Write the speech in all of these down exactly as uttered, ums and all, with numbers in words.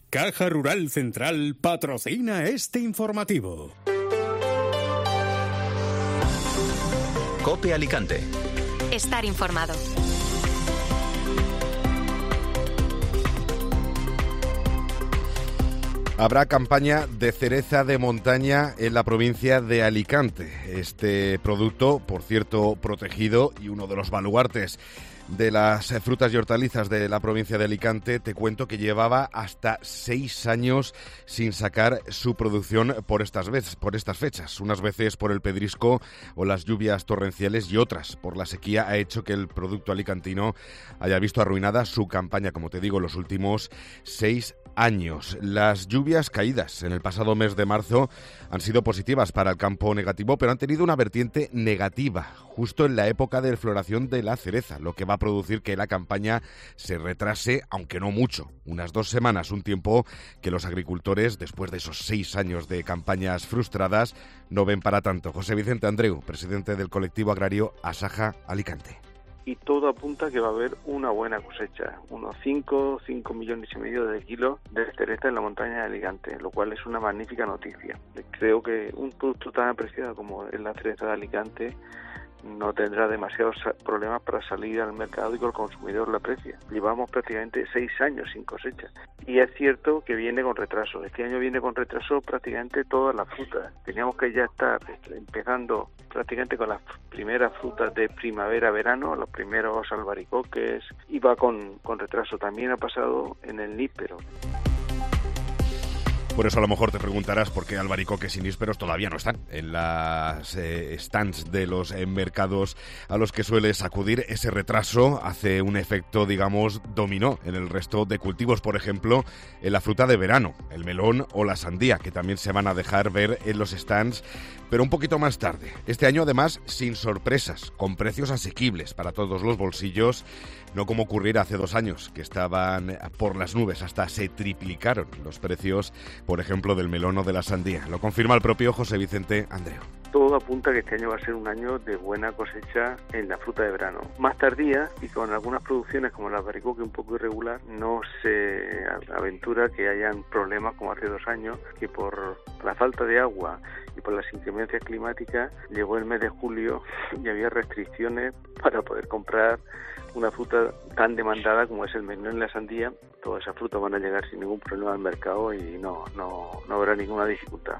Caja Rural Central patrocina este informativo. COPE Alicante. Estar informado. Habrá campaña de cereza de montaña en la provincia de Alicante. Este producto, por cierto, protegido y uno de los baluartes de las frutas y hortalizas de la provincia de Alicante, te cuento que llevaba hasta seis años sin sacar su producción por estas veces, por estas fechas. Unas veces por el pedrisco o las lluvias torrenciales y otras por la sequía ha hecho que el producto alicantino haya visto arruinada su campaña, como te digo, los últimos seis años. Las lluvias caídas en el pasado mes de marzo han sido positivas para el campo negativo, pero han tenido una vertiente negativa justo en la época de floración de la cereza, lo que va a producir que la campaña se retrase, aunque no mucho, unas dos semanas, un tiempo que los agricultores, después de esos seis años de campañas frustradas, no ven para tanto. José Vicente Andreu, presidente del colectivo agrario Asaja Alicante. Y todo apunta a que va a haber una buena cosecha, unos cinco, cinco millones y medio de kilos de cereza en la montaña de Alicante, lo cual es una magnífica noticia. Creo que un producto tan apreciado como es la cereza de Alicante no tendrá demasiados problemas para salir al mercado y que el consumidor la aprecie. Llevamos prácticamente seis años sin cosecha y es cierto que viene con retraso. Este año viene con retraso prácticamente todas las frutas. Teníamos que ya estar empezando prácticamente con las primeras frutas de primavera-verano, los primeros albaricoques, y va con, con retraso. También ha pasado en el níspero. Por eso a lo mejor te preguntarás por qué albaricoques y nísperos todavía no están en las eh, stands de los eh, mercados a los que sueles acudir. Ese retraso hace un efecto, digamos, dominó en el resto de cultivos, por ejemplo, en la fruta de verano, el melón o la sandía, que también se van a dejar ver en los stands, pero un poquito más tarde. Este año, además, sin sorpresas, con precios asequibles para todos los bolsillos, no como ocurriera hace dos años, que estaban por las nubes, hasta se triplicaron los precios, por ejemplo, del melón o de la sandía. Lo confirma el propio José Vicente Andreu. Todo apunta a que este año va a ser un año de buena cosecha en la fruta de verano. Más tardía y con algunas producciones como el albaricoque un poco irregular, no se aventura que hayan problemas como hace dos años, que por la falta de agua y por las inclemencias climáticas llegó el mes de julio y había restricciones para poder comprar una fruta tan demandada como es el melón y la sandía. Todas esas frutas van a llegar sin ningún problema al mercado y no, no, no habrá ninguna dificultad.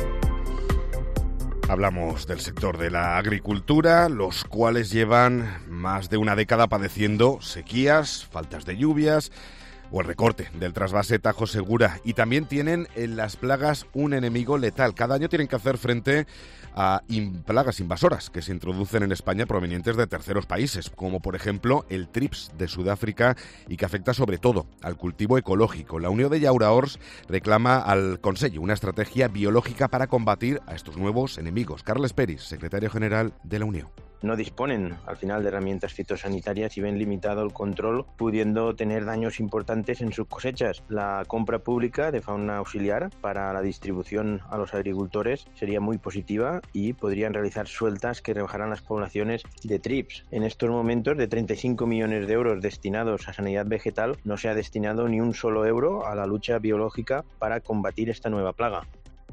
Hablamos del sector de la agricultura, los cuales llevan más de una década padeciendo sequías, faltas de lluvias o el recorte del trasvase Tajo Segura. Y también tienen en las plagas un enemigo letal. Cada año tienen que hacer frente a in- plagas invasoras que se introducen en España provenientes de terceros países, como por ejemplo el trips de Sudáfrica y que afecta sobre todo al cultivo ecológico. La Unión de Llauraors reclama al Consejo una estrategia biológica para combatir a estos nuevos enemigos. Carles Peris, secretario general de la Unión. No disponen al final de herramientas fitosanitarias y ven limitado el control, pudiendo tener daños importantes en sus cosechas. La compra pública de fauna auxiliar para la distribución a los agricultores sería muy positiva y podrían realizar sueltas que rebajarán las poblaciones de trips. En estos momentos, de treinta y cinco millones de euros destinados a sanidad vegetal, no se ha destinado ni un solo euro a la lucha biológica para combatir esta nueva plaga.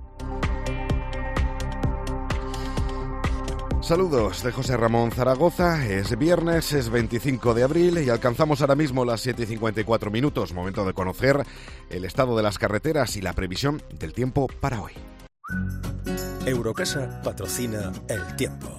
Saludos de José Ramón Zaragoza. Es viernes, es veinticinco de abril y alcanzamos ahora mismo las siete y cincuenta y cuatro minutos. Momento de conocer el estado de las carreteras y la previsión del tiempo para hoy. Eurocasa patrocina el tiempo.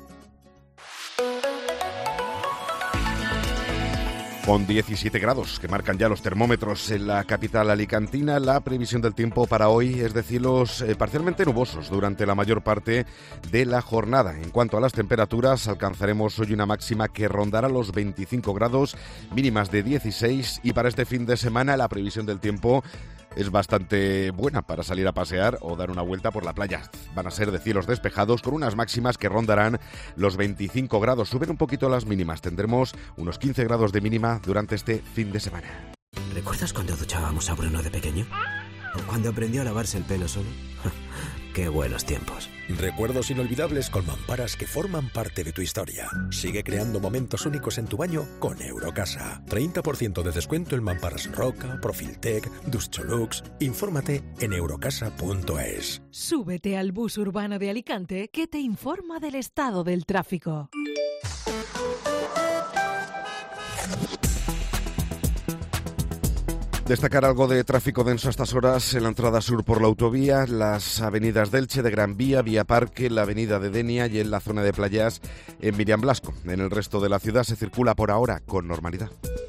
Con diecisiete grados que marcan ya los termómetros en la capital alicantina, la previsión del tiempo para hoy es de cielos eh, parcialmente nubosos durante la mayor parte de la jornada. En cuanto a las temperaturas, alcanzaremos hoy una máxima que rondará los veinticinco grados, mínimas de dieciséis, y para este fin de semana la previsión del tiempo es bastante buena para salir a pasear o dar una vuelta por la playa. Van a ser de cielos despejados con unas máximas que rondarán los veinticinco grados. Suben un poquito las mínimas. Tendremos unos quince grados de mínima durante este fin de semana. ¿Recuerdas cuando duchábamos a Bruno de pequeño? ¿O cuando aprendió a lavarse el pelo solo? Qué buenos tiempos. Recuerdos inolvidables con mamparas que forman parte de tu historia. Sigue creando momentos únicos en tu baño con Eurocasa. treinta por ciento de descuento en mamparas Roca, Profiltec, Duscholux. Infórmate en eurocasa punto es. Súbete al bus urbano de Alicante que te informa del estado del tráfico. Destacar algo de tráfico denso a estas horas en la entrada sur por la autovía, las avenidas de Elche, de Gran Vía, Vía Parque, la avenida de Denia y en la zona de playas en Miriam Blasco. En el resto de la ciudad se circula por ahora con normalidad.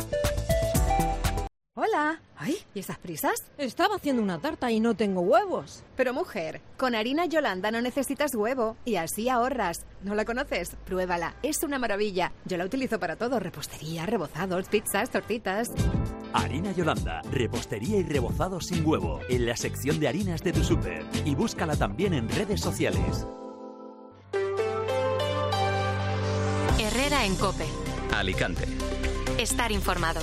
Hola. Ay, ¿y esas prisas? Estaba haciendo una tarta y no tengo huevos. Pero mujer, con harina Yolanda no necesitas huevo y así ahorras. ¿No la conoces? Pruébala, es una maravilla. Yo la utilizo para todo, repostería, rebozados, pizzas, tortitas. Harina Yolanda, repostería y rebozados sin huevo, en la sección de harinas de tu súper. Y búscala también en redes sociales. Herrera en COPE. Alicante. Estar informado.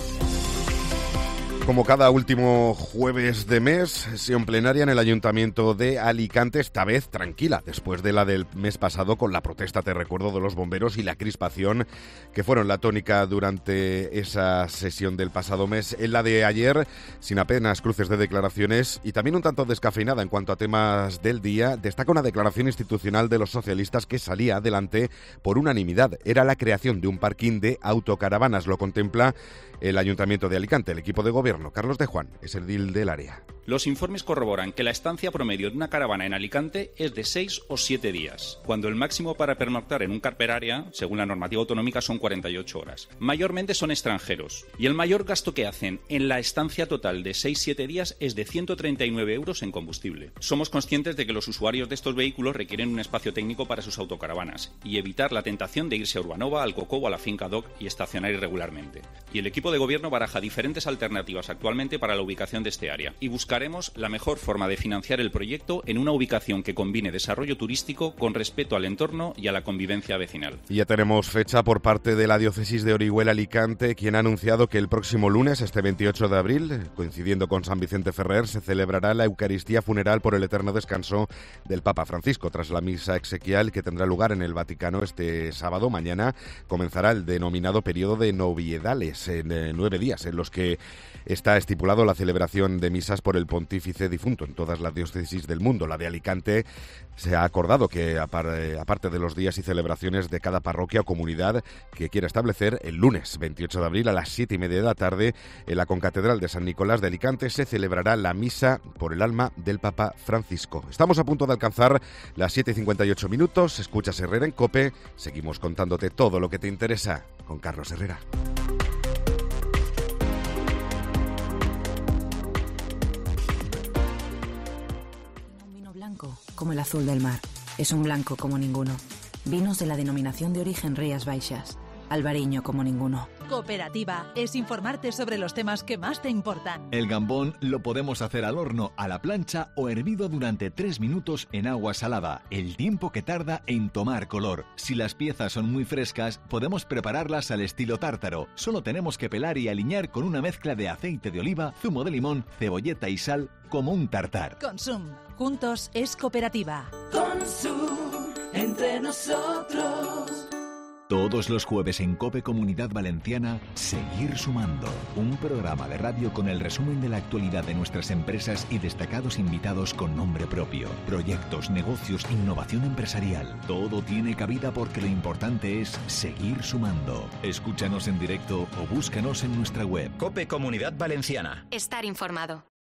Como cada último jueves de mes, sesión plenaria en el Ayuntamiento de Alicante, esta vez tranquila, después de la del mes pasado con la protesta, te recuerdo, de los bomberos y la crispación que fueron la tónica durante esa sesión del pasado mes. En la de ayer, sin apenas cruces de declaraciones y también un tanto descafeinada en cuanto a temas del día, destaca una declaración institucional de los socialistas que salía adelante por unanimidad. Era la creación de un parking de autocaravanas, lo contempla el Ayuntamiento de Alicante. El equipo de gobierno, Carlos de Juan, es el edil del área. Los informes corroboran que la estancia promedio de una caravana en Alicante es de seis o siete días, cuando el máximo para pernoctar en un carper área, según la normativa autonómica, son cuarenta y ocho horas. Mayormente son extranjeros, y el mayor gasto que hacen en la estancia total de seis a siete días es de ciento treinta y nueve euros en combustible. Somos conscientes de que los usuarios de estos vehículos requieren un espacio técnico para sus autocaravanas, y evitar la tentación de irse a Urbanova, al Cocó o a la finca Doc y estacionar irregularmente. Y el equipo de gobierno baraja diferentes alternativas actualmente para la ubicación de este área, y buscaremos la mejor forma de financiar el proyecto en una ubicación que combine desarrollo turístico con respeto al entorno y a la convivencia vecinal. Y ya tenemos fecha por parte de la diócesis de Orihuela Alicante, quien ha anunciado que el próximo lunes, este veintiocho de abril, coincidiendo con San Vicente Ferrer, se celebrará la Eucaristía funeral por el eterno descanso del Papa Francisco. Tras la misa exequial que tendrá lugar en el Vaticano este sábado, mañana comenzará el denominado periodo de noviedales, en eh, nueve días, en los que está estipulado la celebración de misas por el pontífice difunto en todas las diócesis del mundo. La de Alicante se ha acordado que, aparte de los días y celebraciones de cada parroquia o comunidad que quiera establecer, el lunes veintiocho de abril a las siete y media de la tarde en la concatedral de San Nicolás de Alicante se celebrará la misa por el alma del Papa Francisco. Estamos a punto de alcanzar las siete y cincuenta y ocho minutos. Escuchas Herrera en COPE. Seguimos contándote todo lo que te interesa con Carlos Herrera. Como el azul del mar. Es un blanco como ninguno. Vinos de la denominación de origen Rías Baixas. Albariño como ninguno. Cooperativa es informarte sobre los temas que más te importan. El gambón lo podemos hacer al horno, a la plancha o hervido durante tres minutos en agua salada, el tiempo que tarda en tomar color. Si las piezas son muy frescas, podemos prepararlas al estilo tártaro. Solo tenemos que pelar y aliñar con una mezcla de aceite de oliva, zumo de limón, cebolleta y sal como un tartar. Consum. Juntos es cooperativa. Consum. Entre nosotros. Todos los jueves en COPE Comunidad Valenciana, Seguir Sumando. Un programa de radio con el resumen de la actualidad de nuestras empresas y destacados invitados con nombre propio. Proyectos, negocios, innovación empresarial. Todo tiene cabida porque lo importante es seguir sumando. Escúchanos en directo o búscanos en nuestra web. COPE Comunidad Valenciana. Estar informado.